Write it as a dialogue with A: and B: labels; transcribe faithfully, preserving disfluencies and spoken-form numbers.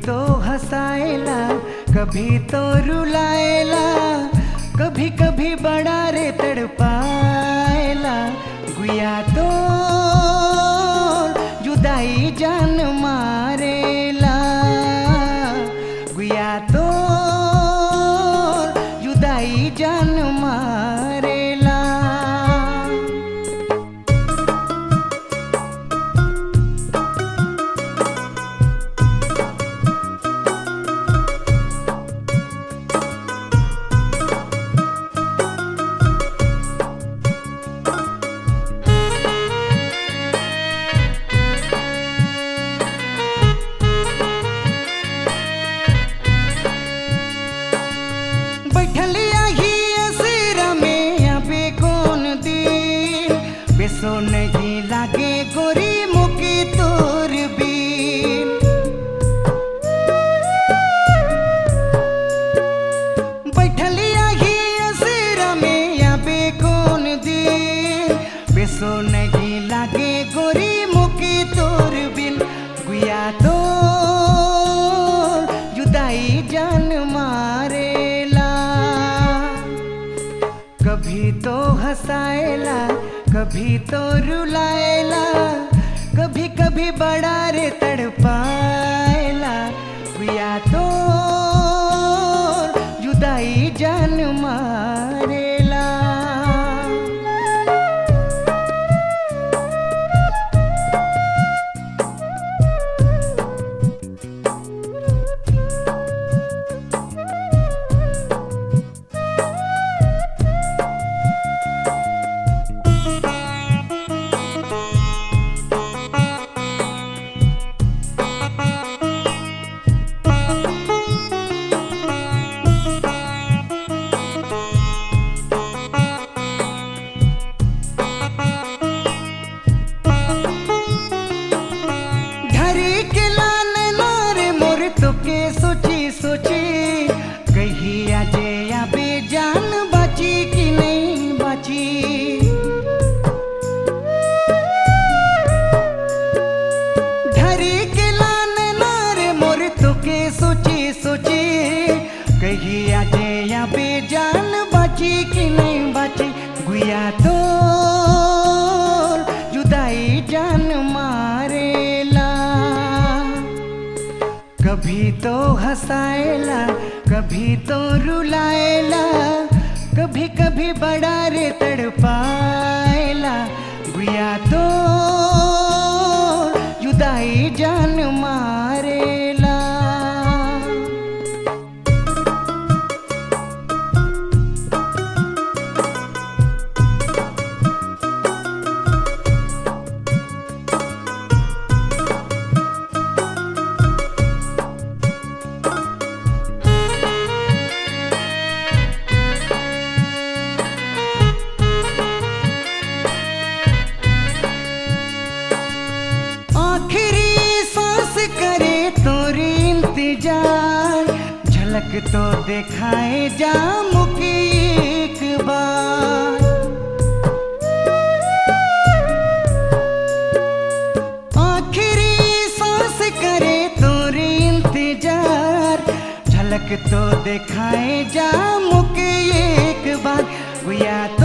A: तो हंसाएला कभी तो रुलाएला, कभी कभी बड़ा रे तड़पाएला। गुया तो जुदाई जान मारेला, गुया तो जुदाई जान मारेला। बैठलिया ही असीरा में अबे कौन दिन, बेसो नहीं लागे गोरी मुकी तोर बीन। बैठलिया ही असीरा में अबे कौन दिन, बेसो नहीं लागे गोरी मुकी तोर बिन। गुया तो जुदाई जान मारेला, कभी तो हंसाएला कभी तो रुलाएला, कभी कभी बड़ा रे तड़पाएला। गुया तो जुदाई जान मारेला। सोची सोची कही आजे या बेजान बची कि नहीं बची। धरी के लाने नारे मोर तो के सोची सोची कही आजे या बेजान बची कि नहीं बची। गुया तो जुदाई जान मारेला, कभी तो हंसाएला कभी तो रुलाएला, कभी कभी बड़ा रे तड़पाएला। गुया तो जुदाई जान मारेला। आखिरी सांस करे तोरी इंतजार, झलक तो दिखाए जा मुकी एक बार। आखिरी सांस करे तोरी इंतजार, झलक तो दिखाए जा मुकी एक बार। गुया